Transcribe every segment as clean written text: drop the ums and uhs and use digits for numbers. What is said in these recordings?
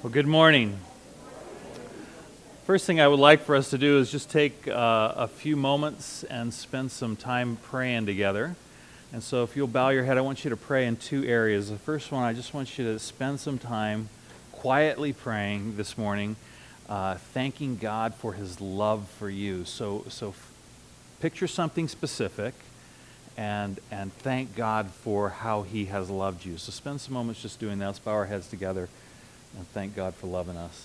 Well, good morning. First thing I would like for us to do is just take a few moments and spend some time praying together. And so if you'll bow your head, I want you to pray in two areas. The first one, I just want you to spend some time quietly praying this morning, thanking God for His love for you. So picture something specific and thank God for how He has loved you. So spend some moments just doing that. Let's bow our heads together and thank God for loving us.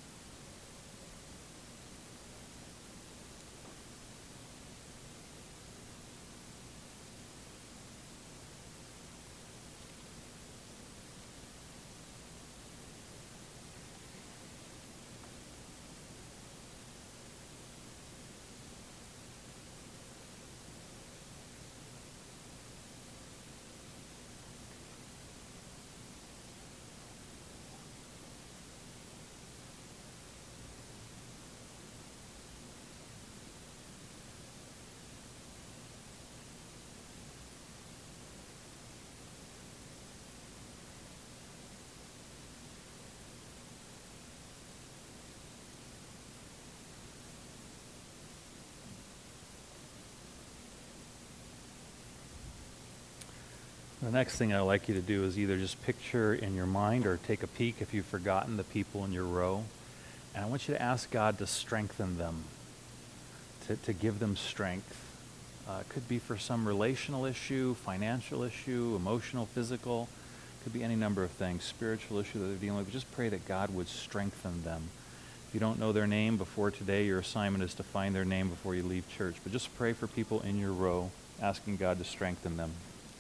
The next thing I'd like you to do is either just picture in your mind or take a peek if you've forgotten the people in your row. And I want you to ask God to strengthen them, to give them strength. It could be for some relational issue, financial issue, emotional, physical. It could be any number of things, spiritual issue that they're dealing with. Just pray that God would strengthen them. If you don't know their name before today, your assignment is to find their name before you leave church. But just pray for people in your row, asking God to strengthen them.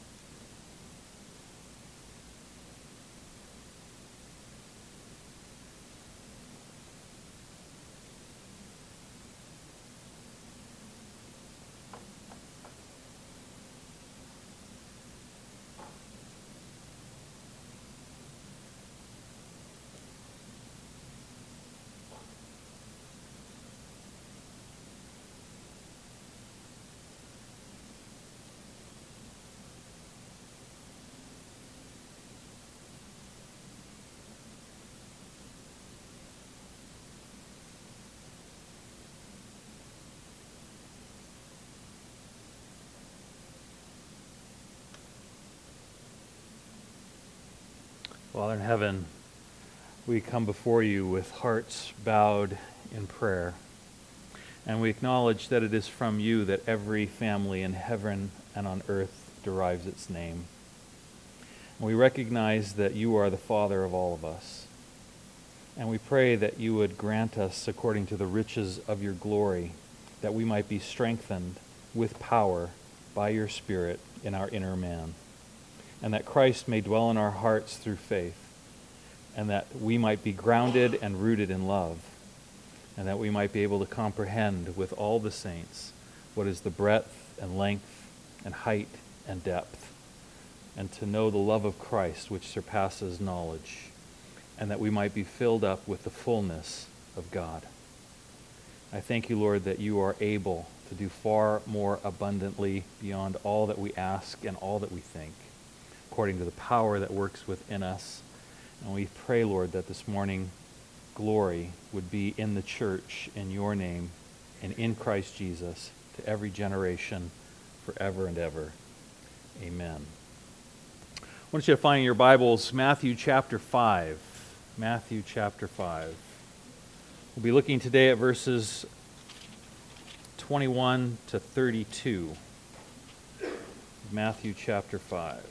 Father in heaven, we come before you with hearts bowed in prayer. And we acknowledge that it is from you that every family in heaven and on earth derives its name. And we recognize that you are the Father of all of us. And we pray that you would grant us, according to the riches of your glory, that we might be strengthened with power by your Spirit in our inner man. And that Christ may dwell in our hearts through faith, and that we might be grounded and rooted in love, and that we might be able to comprehend with all the saints what is the breadth and length and height and depth, and to know the love of Christ which surpasses knowledge, and that we might be filled up with the fullness of God. I thank you, Lord, that you are able to do far more abundantly beyond all that we ask and all that we think, according to the power that works within us. And we pray, Lord, that this morning glory would be in the church in your name and in Christ Jesus to every generation forever and ever. Amen. I want you to find in your Bibles Matthew chapter 5. Matthew chapter 5. We'll be looking today at verses 21 to 32. Matthew chapter 5.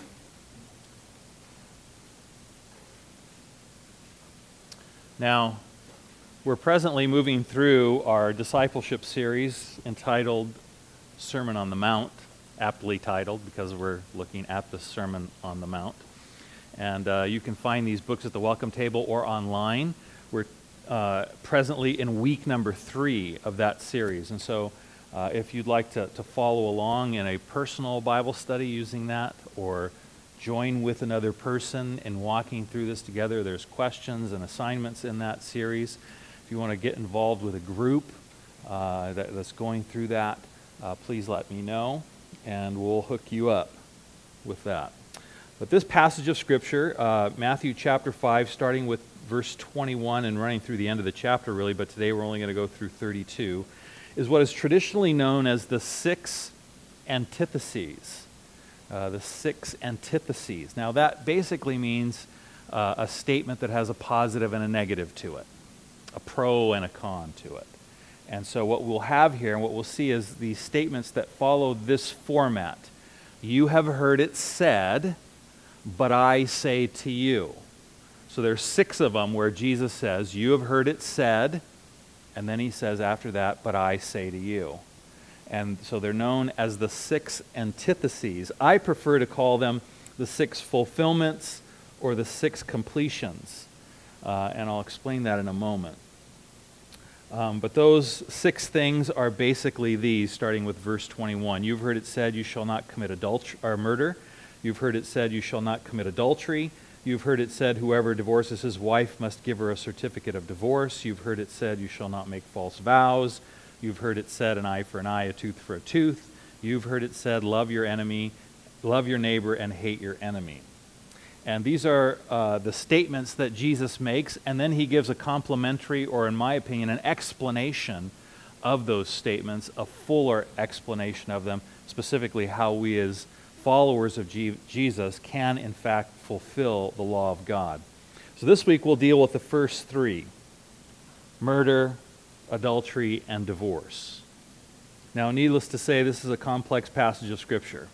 Now, we're presently moving through our discipleship series entitled Sermon on the Mount, aptly titled because we're looking at the Sermon on the Mount. And you can find these books at the welcome table or online. We're presently in week number 3 of that series. And so if you'd like to follow along in a personal Bible study using that, or join with another person in walking through this together, there's questions and assignments in that series. If you want to get involved with a group that's going through that, please let me know, and we'll hook you up with that. But this passage of Scripture, Matthew chapter 5, starting with verse 21 and running through the end of the chapter really, but today we're only going to go through 32, is what is traditionally known as the six antitheses. The six antitheses. Now that basically means a statement that has a positive and a negative to it, a pro and a con to it. And so what we'll have here and what we'll see is these statements that follow this format. You have heard it said, but I say to you. So there's 6 of them where Jesus says, you have heard it said, and then he says after that, but I say to you. And so they're known as the 6 antitheses. I prefer to call them the 6 fulfillments or the 6 completions. And I'll explain that in a moment. But those 6 things are basically these, starting with verse 21. You've heard it said, you shall not commit adultery or murder. You've heard it said, you shall not commit adultery. You've heard it said, whoever divorces his wife must give her a certificate of divorce. You've heard it said, you shall not make false vows. You've heard it said, an eye for an eye, a tooth for a tooth. You've heard it said, love your enemy, love your neighbor, and hate your enemy. And these are the statements that Jesus makes, and then he gives a complementary, or in my opinion, an explanation of those statements, a fuller explanation of them, specifically how we as followers of Jesus can, in fact, fulfill the law of God. So this week we'll deal with the first 3, murder, adultery, and divorce. Now, needless to say, this is a complex passage of Scripture.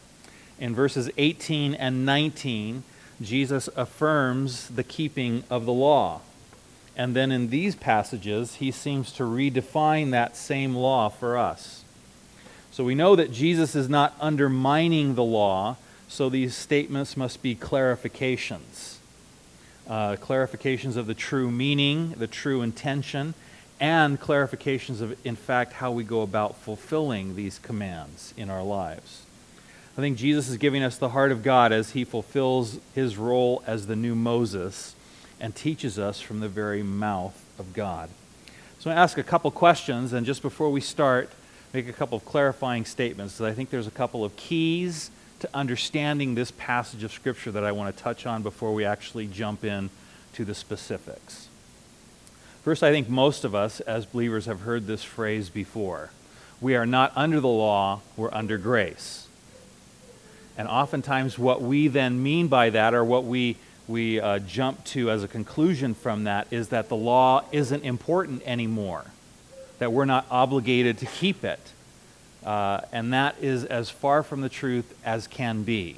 In verses 18 and 19, Jesus affirms the keeping of the law. And then in these passages, he seems to redefine that same law for us. So we know that Jesus is not undermining the law, so these statements must be clarifications. Clarifications of the true meaning, the true intention, and clarifications of, in fact, how we go about fulfilling these commands in our lives. I think Jesus is giving us the heart of God as he fulfills his role as the new Moses and teaches us from the very mouth of God. So I'm going to ask a couple questions, and just before we start, make a couple of clarifying statements, because I think there's a couple of keys to understanding this passage of Scripture that I want to touch on before we actually jump in to the specifics. First, I think most of us as believers have heard this phrase before. We are not under the law, we're under grace. And oftentimes what we then mean by that, or what we jump to as a conclusion from that, is that the law isn't important anymore, that we're not obligated to keep it. And that is as far from the truth as can be.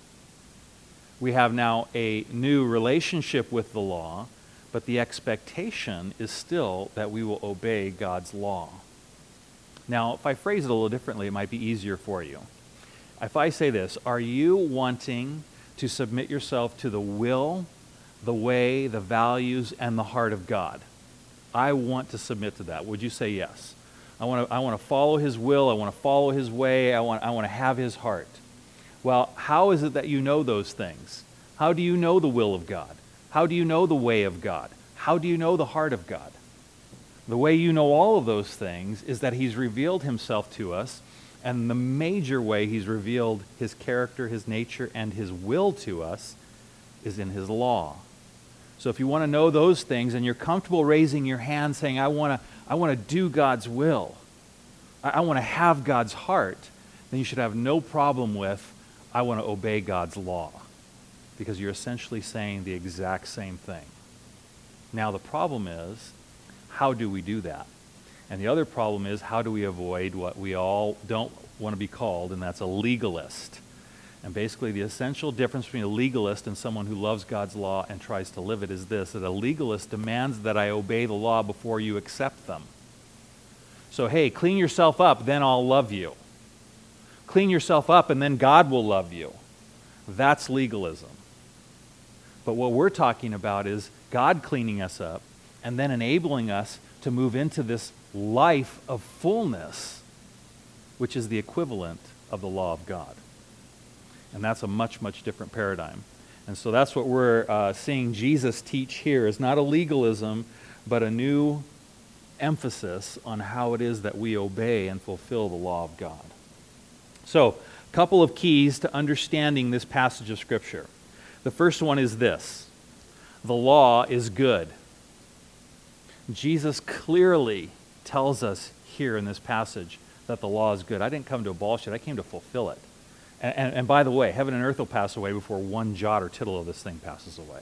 We have now a new relationship with the law, but the expectation is still that we will obey God's law. Now, if I phrase it a little differently, it might be easier for you. If I say this, are you wanting to submit yourself to the will, the way, the values, and the heart of God? I want to submit to that. Would you say yes? I want to follow his will. I want to follow his way. I want to have his heart. Well, how is it that you know those things? How do you know the will of God? How do you know the way of God? How do you know the heart of God? The way you know all of those things is that he's revealed himself to us, and the major way he's revealed his character, his nature, and his will to us is in his law. So if you want to know those things and you're comfortable raising your hand saying, I want to do God's will, I want to have God's heart, then you should have no problem with, I want to obey God's law. Because you're essentially saying the exact same thing. Now the problem is, how do we do that? And the other problem is, how do we avoid what we all don't want to be called, and that's a legalist. And basically the essential difference between a legalist and someone who loves God's law and tries to live it is this, that a legalist demands that I obey the law before you accept them. So hey, clean yourself up, then I'll love you. Clean yourself up and then God will love you. That's legalism. But what we're talking about is God cleaning us up and then enabling us to move into this life of fullness, which is the equivalent of the law of God. And that's a much, much different paradigm. And so that's what we're seeing Jesus teach here, is not a legalism, but a new emphasis on how it is that we obey and fulfill the law of God. So, Couple of keys to understanding this passage of Scripture. The first one is this: the law is good. Jesus clearly tells us here in this passage that the law is good. I didn't come to abolish it, I came to fulfill it. And by the way, heaven and earth will pass away before one jot or tittle of this thing passes away.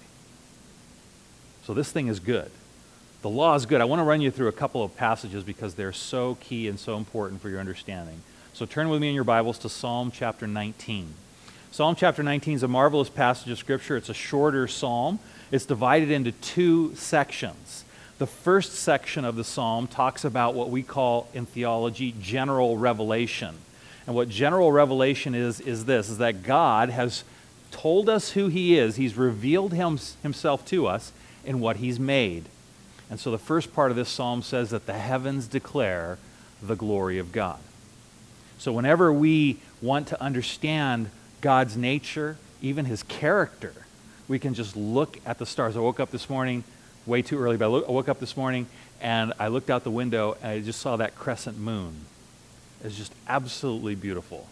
So this thing is good. The law is good. I want to run you through a couple of passages because they're so key and so important for your understanding. So turn with me in your Bibles to Psalm chapter 19. Psalm chapter 19 is a marvelous passage of Scripture. It's a shorter psalm. It's divided into two sections. The first section of the psalm talks about what we call in theology general revelation. And what general revelation is that God has told us who He is. He's revealed Himself to us in what He's made. And so the first part of this psalm says that the heavens declare the glory of God. So whenever we want to understand God's nature, even His character, we can just look at the stars. I woke up this morning, way too early, but I woke up this morning and I looked out the window and I just saw that crescent moon. It's just absolutely beautiful.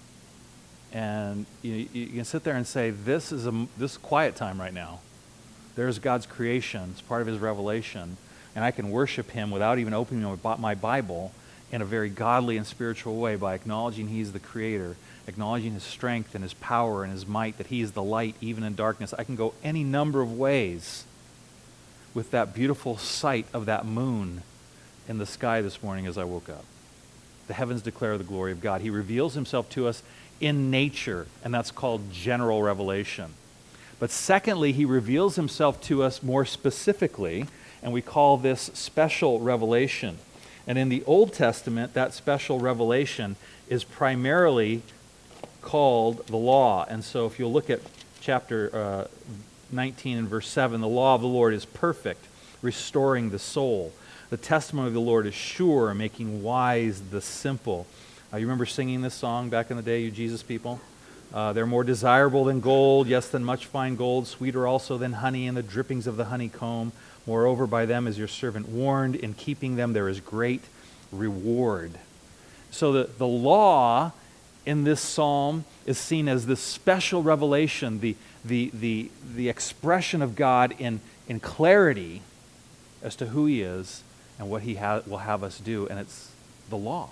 And you can sit there and say, this is quiet time right now. There's God's creation. It's part of His revelation. And I can worship Him without even opening my Bible in a very godly and spiritual way by acknowledging He's the Creator, acknowledging His strength and His power and His might, that He is the light even in darkness. I can go any number of ways with that beautiful sight of that moon in the sky this morning as I woke up. The heavens declare the glory of God. He reveals Himself to us in nature, and that's called general revelation. But secondly, He reveals Himself to us more specifically, and we call this special revelation. And in the Old Testament, that special revelation is primarily called the law. And so if you'll look at chapter 19 and verse 7, the law of the Lord is perfect, restoring the soul. The testimony of the Lord is sure, making wise the simple. You remember singing this song back in the day, you Jesus people? They're more desirable than gold, yes, than much fine gold, sweeter also than honey and the drippings of the honeycomb. Moreover, by them is your servant warned. In keeping them there is great reward. So the law in this psalm is seen as this special revelation, the expression of God in clarity as to who He is and what He will have us do, and it's the law.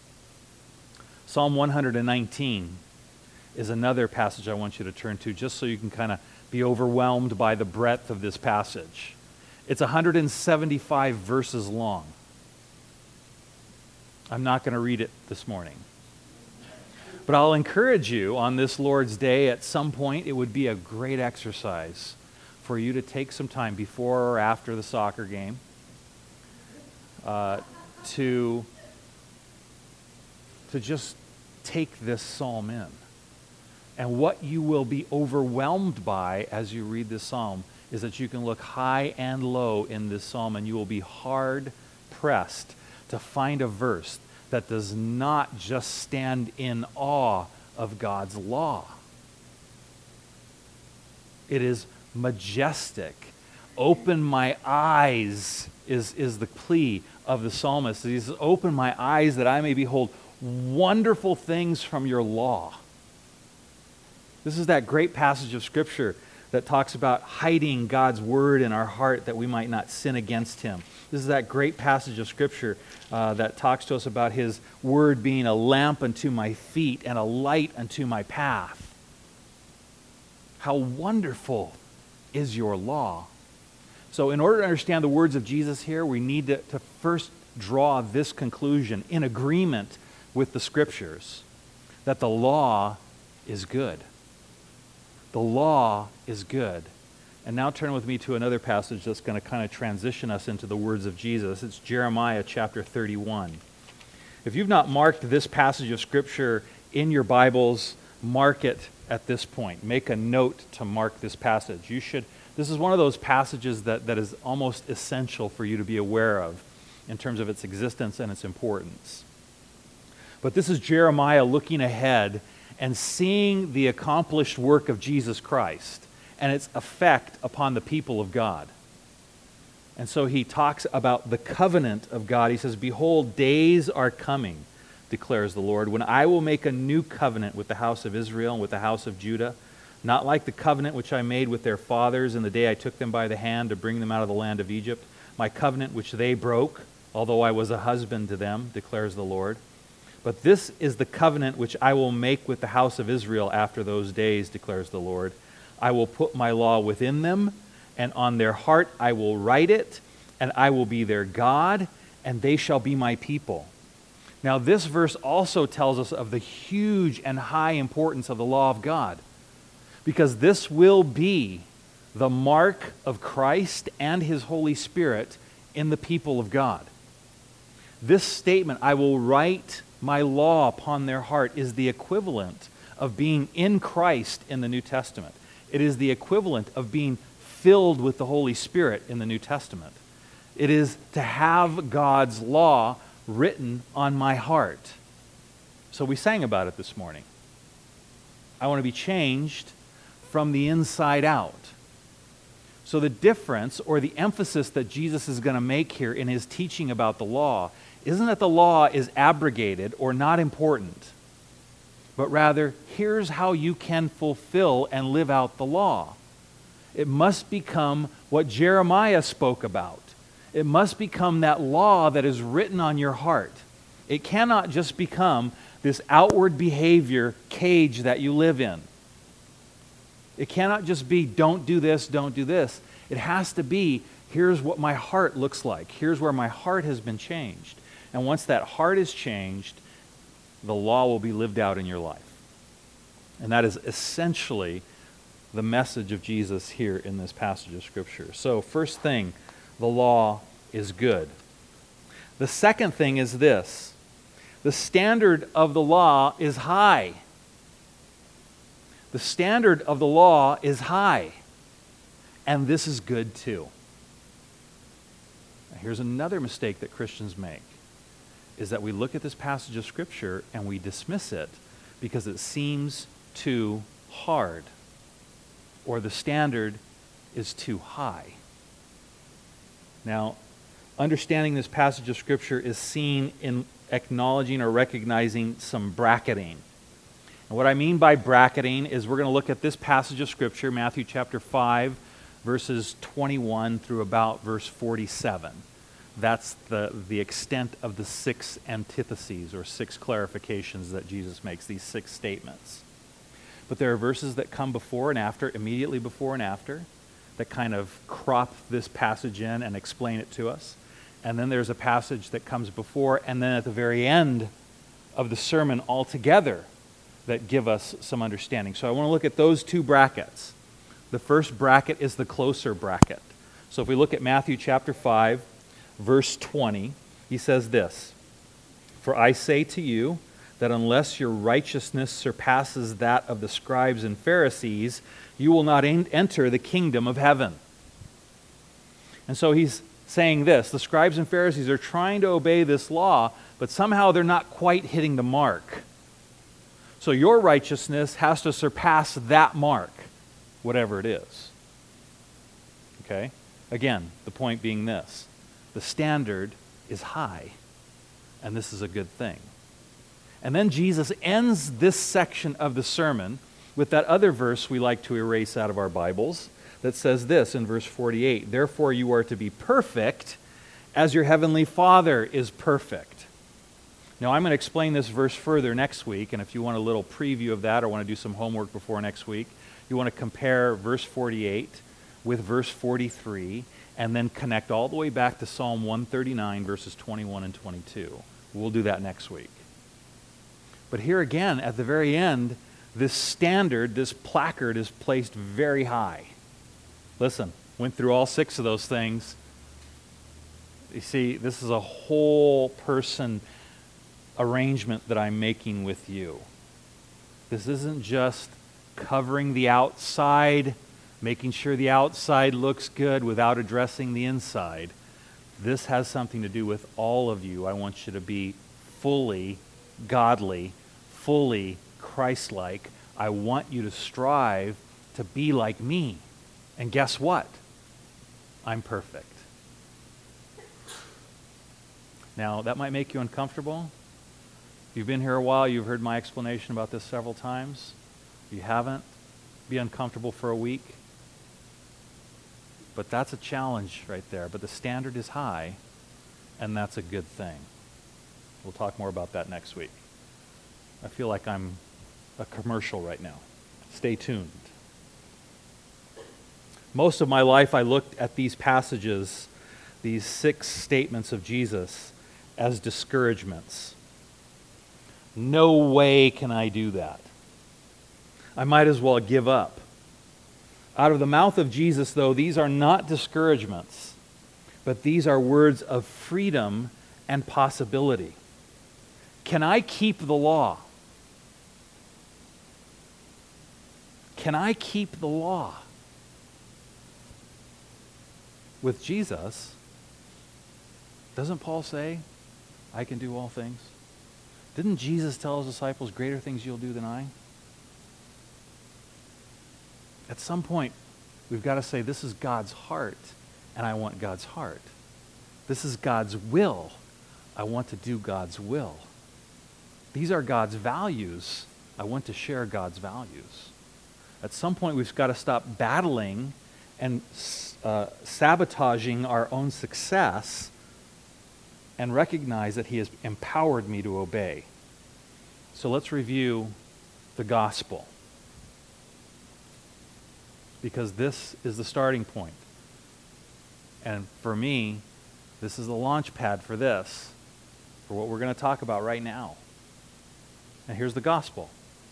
Psalm 119 is another passage I want you to turn to just so you can kind of be overwhelmed by the breadth of this passage. It's 175 verses long. I'm not going to read it this morning. But I'll encourage you on this Lord's Day, at some point, it would be a great exercise for you to take some time before or after the soccer game to just take this psalm in. And what you will be overwhelmed by as you read this psalm is that you can look high and low in this psalm and you will be hard-pressed to find a verse that does not just stand in awe of God's law. It is majestic. Open my eyes is the plea of the psalmist. He says, open my eyes that I may behold wonderful things from your law. This is that great passage of Scripture that talks about hiding God's word in our heart that we might not sin against Him. This is that great passage of Scripture that talks to us about His word being a lamp unto my feet and a light unto my path. How wonderful is your law. So in order to understand the words of Jesus here, we need to first draw this conclusion in agreement with the Scriptures, that the law is good. The law is good. And now turn with me to another passage that's going to kind of transition us into the words of Jesus. It's Jeremiah chapter 31. If you've not marked this passage of Scripture in your Bibles, mark it at this point. Make a note to mark this passage. You should. This is one of those passages that is almost essential for you to be aware of in terms of its existence and its importance. But this is Jeremiah looking ahead and seeing the accomplished work of Jesus Christ and its effect upon the people of God. And so he talks about the covenant of God. He says, behold, days are coming, declares the Lord, when I will make a new covenant with the house of Israel and with the house of Judah, not like the covenant which I made with their fathers in the day I took them by the hand to bring them out of the land of Egypt, my covenant which they broke, although I was a husband to them, declares the Lord. But this is the covenant which I will make with the house of Israel after those days, declares the Lord. I will put my law within them, and on their heart I will write it, and I will be their God, and they shall be my people. Now, this verse also tells us of the huge and high importance of the law of God, because this will be the mark of Christ and His Holy Spirit in the people of God. This statement, I will write my law upon their heart, is the equivalent of being in Christ in the New Testament. It is the equivalent of being filled with the Holy Spirit in the New Testament. It is to have God's law written on my heart. So we sang about it this morning. I want to be changed from the inside out. So the difference or the emphasis that Jesus is going to make here in His teaching about the law isn't that the law is abrogated or not important, but rather, here's how you can fulfill and live out the law. It must become what Jeremiah spoke about. It must become that law that is written on your heart. It cannot just become this outward behavior cage that you live in. It cannot just be, don't do this, don't do this. It has to be, here's what my heart looks like. Here's where my heart has been changed. And once that heart is changed, the law will be lived out in your life. And that is essentially the message of Jesus here in this passage of Scripture. So, first thing, the law is good. The second thing is this: the standard of the law is high. The standard of the law is high. And this is good too. Now, here's another mistake that Christians make, is that we look at this passage of Scripture and we dismiss it because it seems too hard, or the standard is too high. Now, understanding this passage of Scripture is seen in acknowledging or recognizing some bracketing. And what I mean by bracketing is we're going to look at this passage of Scripture, Matthew chapter 5, verses 21 through about verse 47. That's the extent of the 6 antitheses or 6 clarifications that Jesus makes, these 6 statements. But there are verses that come before and after, immediately before and after, that kind of crop this passage in and explain it to us. And then there's a passage that comes before and then at the very end of the sermon altogether that give us some understanding. So I want to look at those 2 brackets. The first bracket is the closer bracket. So if we look at Matthew chapter 5, verse 20, he says this: "For I say to you that unless your righteousness surpasses that of the scribes and Pharisees, you will not enter the kingdom of heaven." And so he's saying this: the scribes and Pharisees are trying to obey this law, but somehow they're not quite hitting the mark. So your righteousness has to surpass that mark, whatever it is. Okay? Again, the point being this: the standard is high, and this is a good thing. And then Jesus ends this section of the sermon with that other verse we like to erase out of our Bibles that says this in verse 48: "Therefore you are to be perfect as your heavenly Father is perfect." Now I'm going to explain this verse further next week, and if you want a little preview of that or want to do some homework before next week, you want to compare verse 48 with verse 43 and then connect all the way back to Psalm 139, verses 21 and 22. We'll do that next week. But here again, at the very end, this standard, this placard is placed very high. Listen, went through all 6 of those things. You see, this is a whole person arrangement that I'm making with you. This isn't just covering the outside, making sure the outside looks good without addressing the inside. This has something to do with all of you. I want you to be fully godly, fully Christ-like. I want you to strive to be like me. And guess what? I'm perfect. Now, that might make you uncomfortable, If you've been here a while, you've heard my explanation about this several times. If you haven't, be uncomfortable for a week. But that's a challenge right there. But the standard is high, and that's a good thing. We'll talk more about that next week. I feel like I'm a commercial right now. Stay tuned. Most of my life I looked at these passages, these 6 statements of Jesus, as discouragements. No way can I do that. I might as well give up. Out of the mouth of Jesus, though, these are not discouragements, but these are words of freedom and possibility. Can I keep the law? Can I keep the law? With Jesus, doesn't Paul say, I can do all things? Didn't Jesus tell his disciples, greater things you'll do than I? At some point, we've got to say, this is God's heart, and I want God's heart. This is God's will. I want to do God's will. These are God's values. I want to share God's values. At some point, we've got to stop battling and sabotaging our own success and recognize that He has empowered me to obey. So let's review the gospel, because this is the starting point. And for me, this is the launch pad for this, for what we're going to talk about right now. And here's the gospel.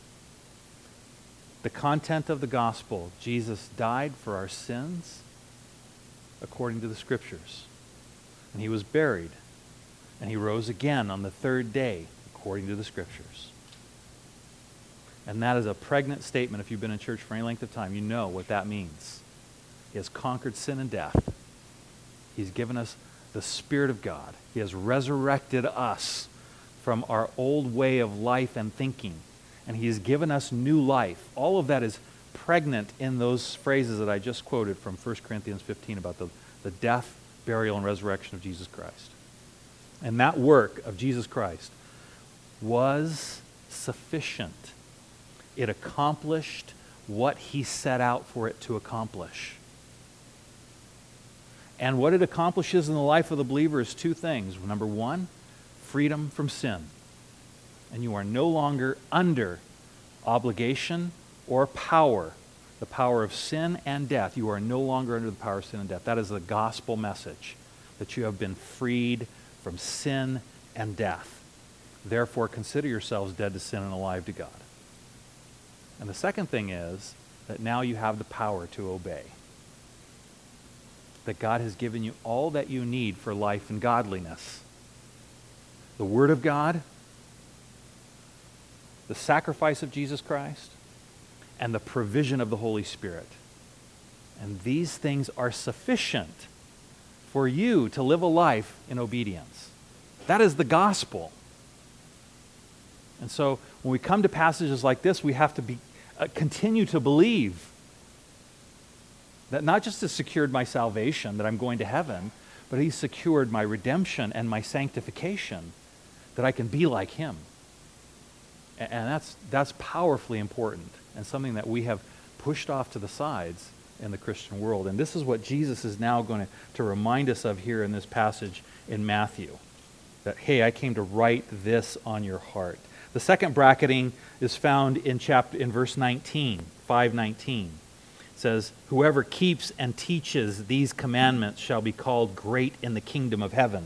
The content of the gospel: Jesus died for our sins according to the Scriptures. And He was buried. And He rose again on the 3rd day according to the Scriptures. And that is a pregnant statement. If you've been in church for any length of time, you know what that means. He has conquered sin and death. He's given us the Spirit of God. He has resurrected us from our old way of life and thinking. And He has given us new life. All of that is pregnant in those phrases that I just quoted from 1 Corinthians 15 about the death, burial, and resurrection of Jesus Christ. And that work of Jesus Christ was sufficient. It accomplished what He set out for it to accomplish. And what it accomplishes in the life of the believer is 2 things. Number 1, freedom from sin. And you are no longer under obligation or power, the power of sin and death. You are no longer under the power of sin and death. That is the gospel message, that you have been freed from sin and death. Therefore, consider yourselves dead to sin and alive to God. And the second thing is that now you have the power to obey. That God has given you all that you need for life and godliness. The Word of God, the sacrifice of Jesus Christ, and the provision of the Holy Spirit. And these things are sufficient for you to live a life in obedience. That is the gospel. And so when we come to passages like this, we have to continue to believe that not just has secured my salvation, that I'm going to heaven, but He's secured my redemption and my sanctification, that I can be like Him. And that's powerfully important, and something that we have pushed off to the sides in the Christian world. And this is what Jesus is now going to remind us of here in this passage in Matthew. That, hey, I came to write this on your heart. The second bracketing is found in verse 19, 5:19. It says, whoever keeps and teaches these commandments shall be called great in the kingdom of heaven.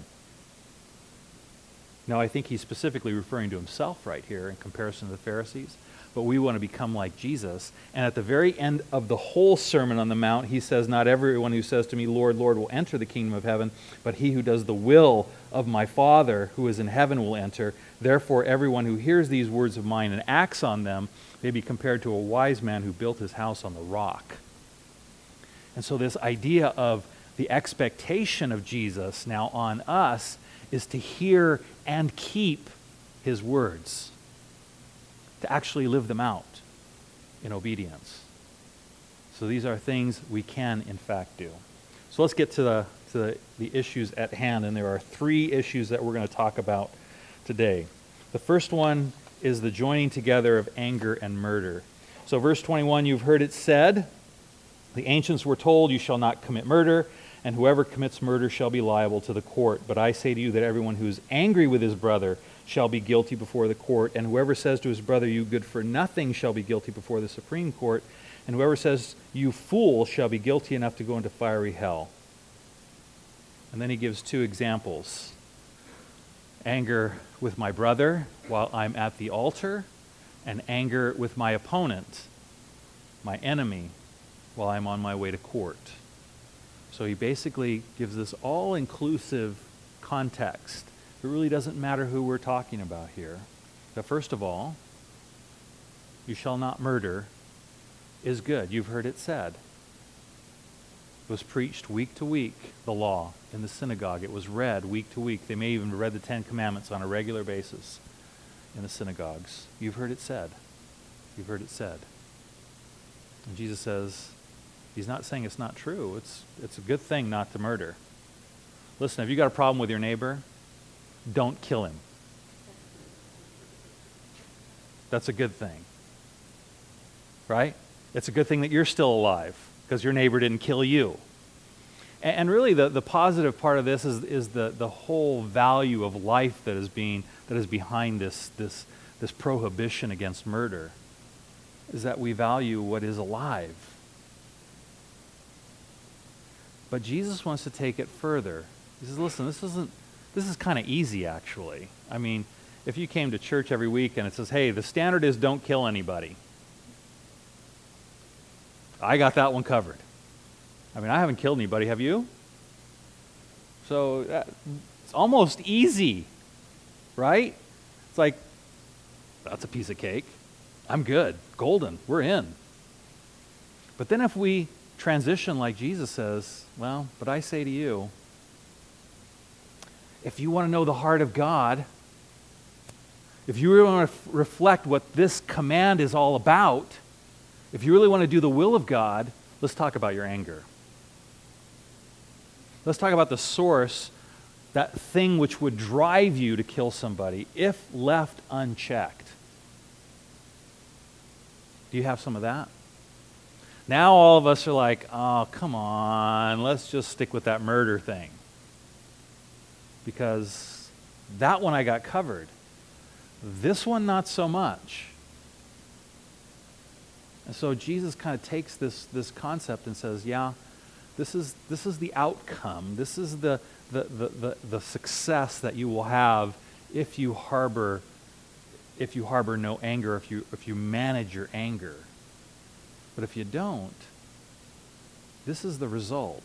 Now, I think he's specifically referring to himself right here in comparison to the Pharisees. But we want to become like Jesus. And at the very end of the whole Sermon on the Mount, He says, not everyone who says to me, Lord, Lord, will enter the kingdom of heaven, but he who does the will of my Father who is in heaven will enter. Therefore, everyone who hears these words of mine and acts on them may be compared to a wise man who built his house on the rock. And so this idea of the expectation of Jesus now on us is to hear and keep His words, to actually live them out in obedience. So these are things we can, in fact, do. So let's get to the issues at hand, and there are 3 issues that we're going to talk about today. The first one is the joining together of anger and murder. So verse 21, you've heard it said, the ancients were told, you shall not commit murder, and whoever commits murder shall be liable to the court. But I say to you that everyone who is angry with his brother shall be guilty before the court, and whoever says to his brother, you good for nothing, shall be guilty before the Supreme Court, and whoever says, you fool, shall be guilty enough to go into fiery hell. And then he gives two examples. Anger with my brother while I'm at the altar, and anger with my opponent, my enemy, while I'm on my way to court. So he basically gives this all-inclusive context. It really doesn't matter who we're talking about here. But first of all, you shall not murder is good. You've heard it said. It was preached week to week, the law, in the synagogue. It was read week to week. They may even read the Ten Commandments on a regular basis in the synagogues. You've heard it said. You've heard it said. And Jesus says, he's not saying it's not true. It's a good thing not to murder. Listen, if you got a problem with your neighbor, don't kill him. That's a good thing. Right? It's a good thing that you're still alive because your neighbor didn't kill you. And really the positive part of this is the whole value of life that is behind this prohibition against murder, is that we value what is alive. But Jesus wants to take it further. He says, listen, this is kind of easy, actually. I mean, if you came to church every week and it says, hey, the standard is don't kill anybody. I got that one covered. I mean, I haven't killed anybody, have you? So it's almost easy, right? It's like, that's a piece of cake. I'm good. Golden. We're in. But then if we transition like Jesus says, well, but I say to you, if you want to know the heart of God, if you really want to reflect what this command is all about, if you really want to do the will of God, let's talk about your anger. Let's talk about the source, that thing which would drive you to kill somebody if left unchecked. Do you have some of that? Now all of us are like, oh, come on, let's just stick with that murder thing. Because that one I got covered. This one, not so much. And so Jesus kind of takes this concept and says, yeah, this is the outcome. This is the success that you will have if you harbor no anger, if you manage your anger. But if you don't, this is the result.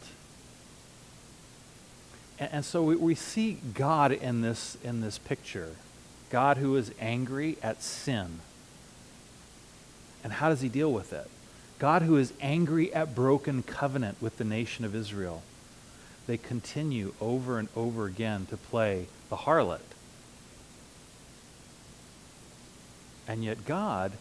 And so we see God in this picture. God who is angry at sin. And how does he deal with it? God who is angry at broken covenant with the nation of Israel. They continue over and over again to play the harlot. And yet God,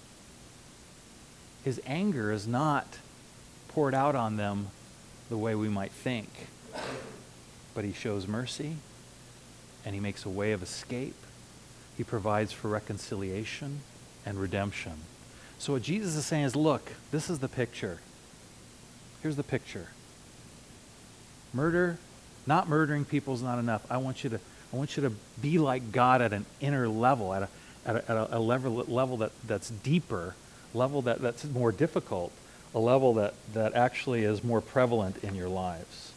his anger is not poured out on them the way we might think. But he shows mercy, and he makes a way of escape. He provides for reconciliation and redemption. So what Jesus is saying is, look, this is the picture. Here's the picture. Murder, not murdering people is not enough. I want you to be like God at an inner level, at a level that's deeper, level that's more difficult, a level that actually is more prevalent in your lives.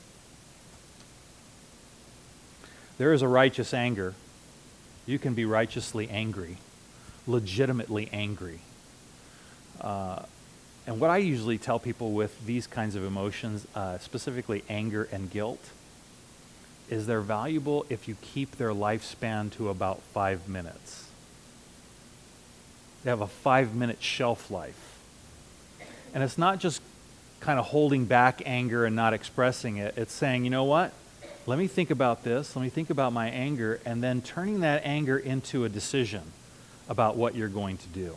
There is a righteous anger. You can be righteously angry, legitimately angry. And what I usually tell people with these kinds of emotions, specifically anger and guilt, is they're valuable if you keep their lifespan to about 5 minutes. They have a 5-minute shelf life. And it's not just kind of holding back anger and not expressing it. It's saying, you know what? Let me think about this. Let me think about my anger, and then turning that anger into a decision about what you're going to do.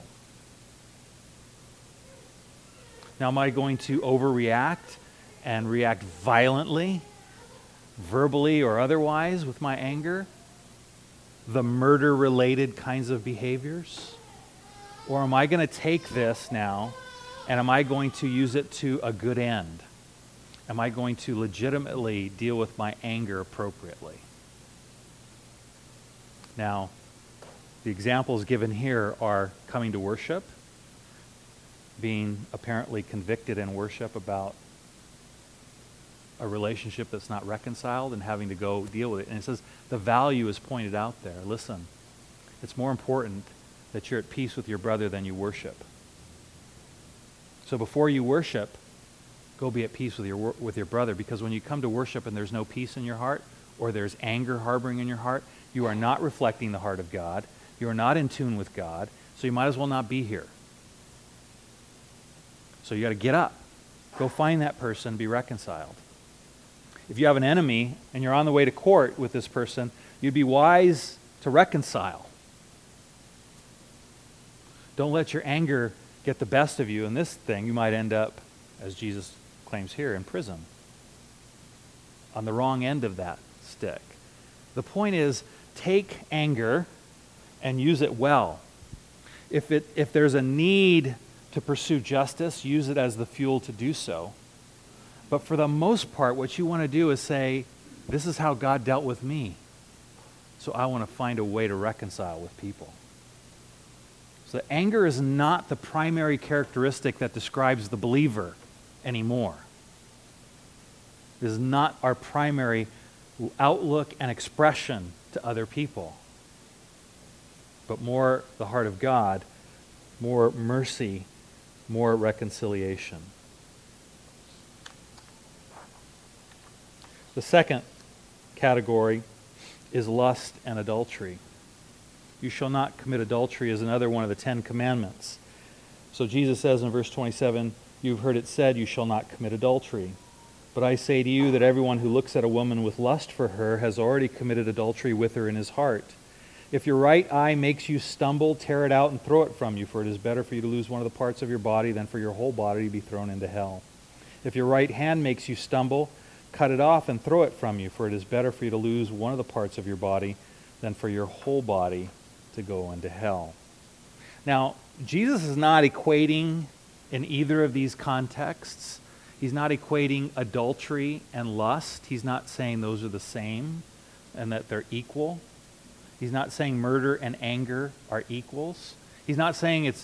Now, am I going to overreact and react violently, verbally or otherwise, with my anger? the murder-related kinds of behaviors? Or am I going to take this now and am I going to use it to a good end? Am I going to legitimately deal with my anger appropriately? Now, the examples given here are coming to worship, being apparently convicted in worship about a relationship that's not reconciled and having to go deal with it. And it says the value is pointed out there. Listen, it's more important that you're at peace with your brother than you worship. So before you worship, go be at peace with your brother, because when you come to worship and there's no peace in your heart, or there's anger harboring in your heart, you are not reflecting the heart of God. You are not in tune with God, so you might as well not be here. So you got to get up. Go find that person, be reconciled. If you have an enemy and you're on the way to court with this person, you'd be wise to reconcile. Don't let your anger get the best of you in this thing. You might end up, as Jesus claims here, in prison, on the wrong end of that stick. The point is, take anger and use it well. If there's a need to pursue justice, use it as the fuel to do so. But for the most part, what you want to do is say, this is how God dealt with me, so I want to find a way to reconcile with people. So anger is not the primary characteristic that describes the believer anymore. It is not our primary outlook and expression to other people, but more the heart of God, more mercy, more reconciliation. The second category is lust and adultery. You shall not commit adultery is another one of the 10 commandments. So Jesus says in verse 27, you've heard it said, you shall not commit adultery. But I say to you that everyone who looks at a woman with lust for her has already committed adultery with her in his heart. If your right eye makes you stumble, tear it out and throw it from you, for it is better for you to lose one of the parts of your body than for your whole body to be thrown into hell. If your right hand makes you stumble, cut it off and throw it from you, for it is better for you to lose one of the parts of your body than for your whole body to go into hell. Now, Jesus is not equating in either of these contexts. He's not equating adultery and lust. He's not saying those are the same and that they're equal. He's not saying murder and anger are equals. He's not saying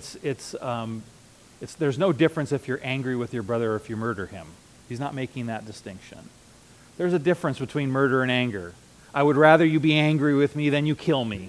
there's no difference if you're angry with your brother or if you murder him. He's not making that distinction. There's a difference between murder and anger. I would rather you be angry with me than you kill me.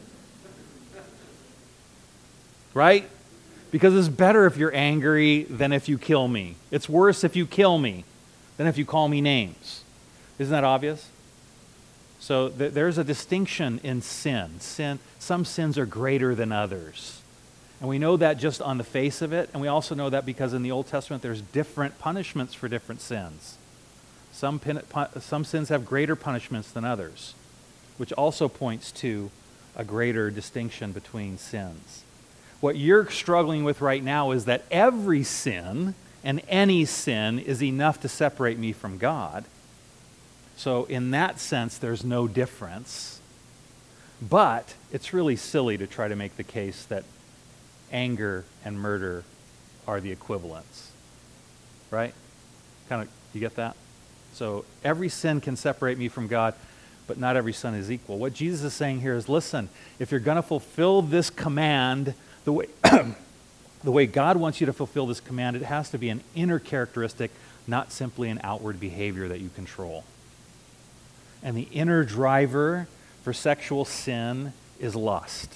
Right? Because it's better if you're angry than if you kill me. It's worse if you kill me than if you call me names. Isn't that obvious? So there's a distinction in sin. Some sins are greater than others. And we know that just on the face of it, and we also know that because in the Old Testament there's different punishments for different sins. Some sins have greater punishments than others, which also points to a greater distinction between sins. What you're struggling with right now is that every sin and any sin is enough to separate me from God. So in that sense, there's no difference. But it's really silly to try to make the case that anger and murder are the equivalents. Right? You get that? So every sin can separate me from God, but not every sin is equal. What Jesus is saying here is, listen, if you're going to fulfill this command the way the way God wants you to fulfill this command, it has to be an inner characteristic, not simply an outward behavior that you control. And the inner driver for sexual sin is lust.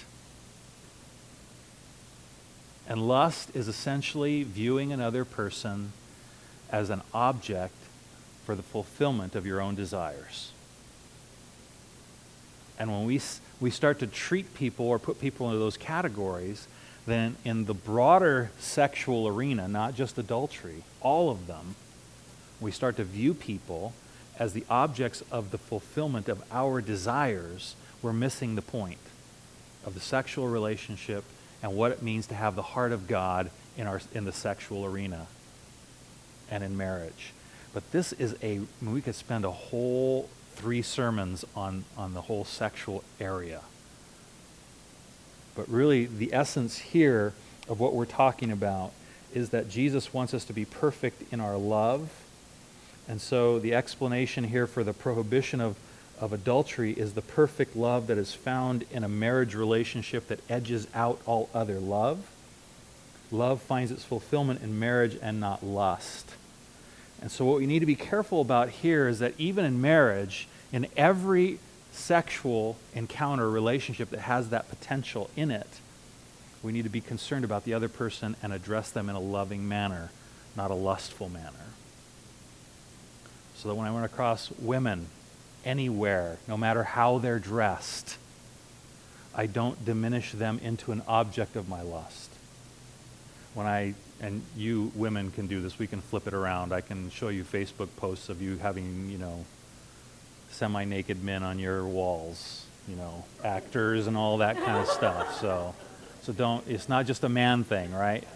And lust is essentially viewing another person as an object for the fulfillment of your own desires. And when we start to treat people or put people into those categories, then in the broader sexual arena, not just adultery, all of them, we start to view people as the objects of the fulfillment of our desires. We're missing the point of the sexual relationship and what it means to have the heart of God in the sexual arena and in marriage. But this is we could spend a whole 3 sermons on the whole sexual area. But really, the essence here of what we're talking about is that Jesus wants us to be perfect in our love. And so the explanation here for the prohibition of adultery is the perfect love that is found in a marriage relationship that edges out all other love. Love finds its fulfillment in marriage and not lust. And so what we need to be careful about here is that even in marriage, in every sexual encounter, relationship that has that potential in it, we need to be concerned about the other person and address them in a loving manner, not a lustful manner. So that when I run across women anywhere, no matter how they're dressed, I don't diminish them into an object of my lust. And you women can do this, we can flip it around. I can show you Facebook posts of you having, semi-naked men on your walls, actors and all that kind of stuff. So don't, it's not just a man thing, right?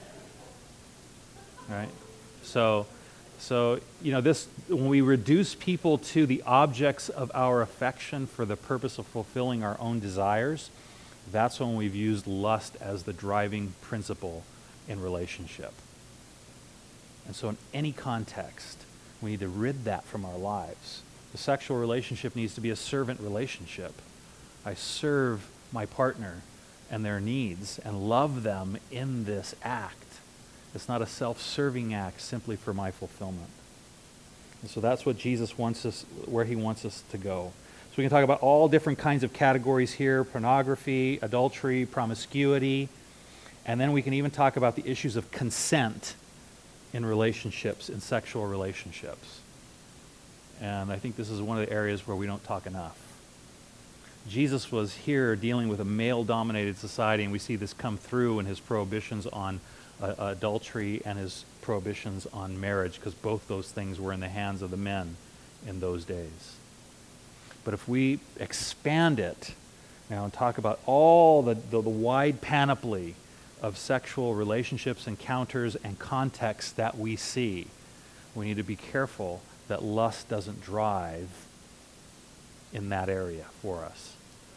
Right? So this, when we reduce people to the objects of our affection for the purpose of fulfilling our own desires, that's when we've used lust as the driving principle in relationship. And so in any context, we need to rid that from our lives. The sexual relationship needs to be a servant relationship. I serve my partner and their needs and love them in this act. It's not a self-serving act simply for my fulfillment. And so that's what Jesus wants us, where he wants us to go. So we can talk about all different kinds of categories here: pornography, adultery, promiscuity, and then we can even talk about the issues of consent in relationships, in sexual relationships. And I think this is one of the areas where we don't talk enough. Jesus was here dealing with a male-dominated society, and we see this come through in his prohibitions on adultery and his prohibitions on marriage, because both those things were in the hands of the men in those days. But if we expand it now and talk about all the wide panoply of sexual relationships, encounters, and contexts that we see, we need to be careful that lust doesn't drive in that area for us.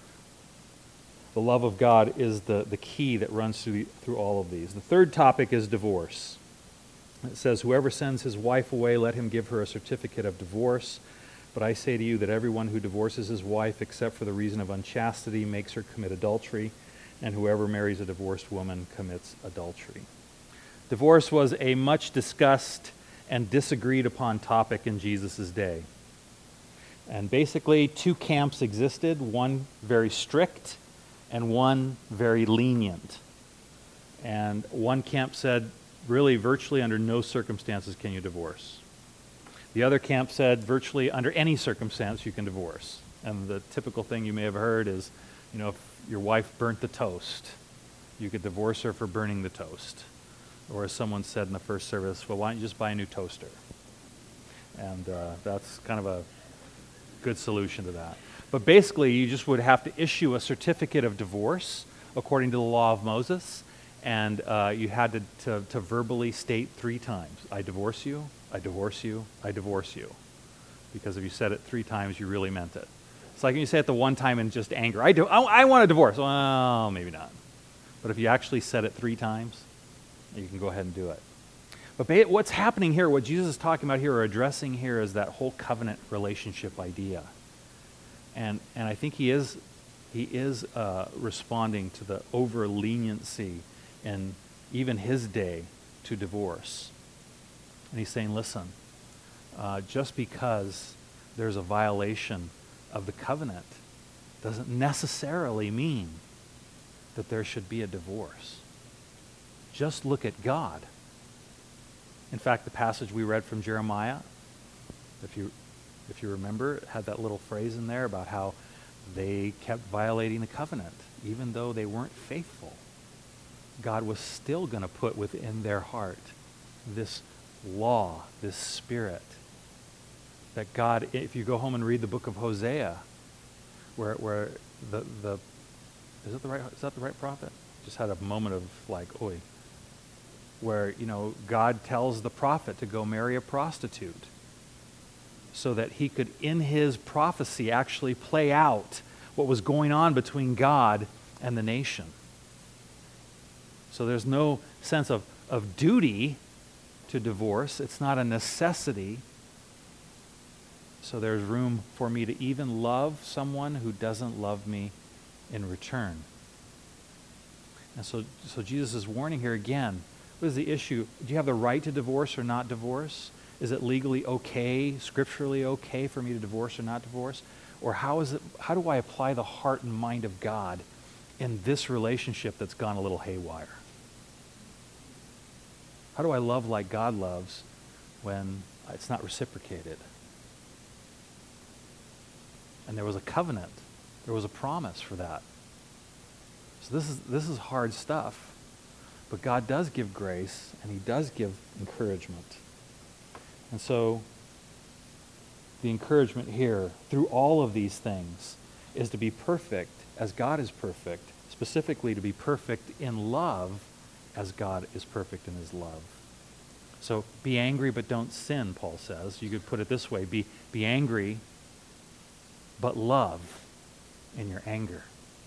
The love of God is the key that runs through all of these. The third topic is divorce. It says, "Whoever sends his wife away, let him give her a certificate of divorce. But I say to you that everyone who divorces his wife except for the reason of unchastity makes her commit adultery, and whoever marries a divorced woman commits adultery." Divorce was a much discussed and disagreed upon topic in Jesus' day. And basically, 2 camps existed, one very strict and one very lenient. And one camp said, really, virtually under no circumstances can you divorce. The other camp said, virtually under any circumstance you can divorce. And the typical thing you may have heard is, if your wife burnt the toast, you could divorce her for burning the toast. Or as someone said in the first service, well, why don't you just buy a new toaster? And that's kind of a good solution to that. But basically, you just would have to issue a certificate of divorce according to the law of Moses, and you had to verbally state 3 times, I divorce you, I divorce you, I divorce you. Because if you said it 3 times, you really meant it. It's like when you say it the one time in just anger, I want a divorce. Well, maybe not. But if you actually said it 3 times, you can go ahead and do it. But what's happening here, what Jesus is talking about here or addressing here, is that whole covenant relationship idea. And I think he is responding to the over leniency in even his day to divorce. And he's saying, listen, just because there's a violation of the covenant doesn't necessarily mean that there should be a divorce. Just look at God. In fact, the passage we read from Jeremiah, if you remember, it had that little phrase in there about how they kept violating the covenant. Even though they weren't faithful, God was still going to put within their heart this law, this spirit. That God, if you go home and read the book of Hosea, where is that the right prophet? Just had a moment of like, oi. Where, God tells the prophet to go marry a prostitute. so that he could, in his prophecy, actually play out what was going on between God and the nation. So there's no sense of duty to divorce. It's not a necessity. So there's room for me to even love someone who doesn't love me in return. And so Jesus is warning here again. What is the issue? Do you have the right to divorce or not divorce? Is it legally okay, scripturally okay for me to divorce or not divorce? Or how do I apply the heart and mind of God in this relationship that's gone a little haywire? How do I love like God loves when it's not reciprocated? And there was a covenant. There was a promise for that. So this is hard stuff. But God does give grace, and he does give encouragement. And so the encouragement here, through all of these things, is to be perfect as God is perfect, specifically to be perfect in love as God is perfect in his love. So be angry but don't sin, Paul says. You could put it this way, be angry but love in your anger.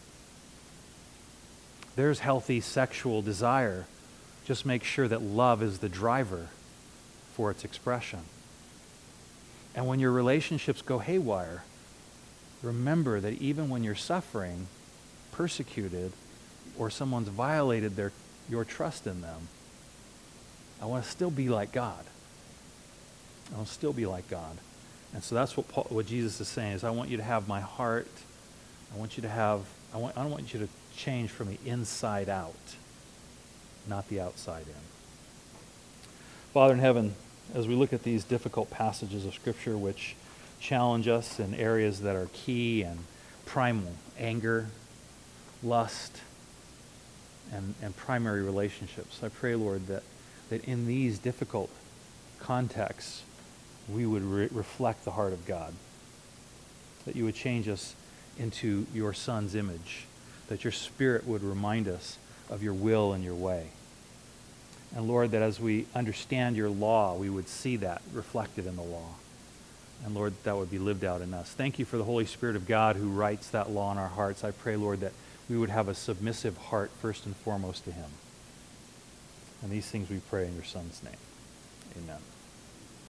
There's healthy sexual desire. Just make sure that love is the driver for its expression. And when your relationships go haywire, remember that even when you're suffering, persecuted, or someone's violated your trust in them, I want to still be like God. I want to still be like God. And so that's what Jesus is saying is, I want you to have my heart. I want you to I want you to change from the inside out, not the outside in. Father in heaven, as we look at these difficult passages of Scripture which challenge us in areas that are key and primal, anger, lust, and primary relationships, I pray, Lord, that in these difficult contexts, we would reflect the heart of God, that you would change us into your Son's image, that your Spirit would remind us of your will and your way. And Lord, that as we understand your law, we would see that reflected in the law. And Lord, that would be lived out in us. Thank you for the Holy Spirit of God who writes that law in our hearts. I pray, Lord, that we would have a submissive heart first and foremost to him. And these things we pray in your Son's name. Amen.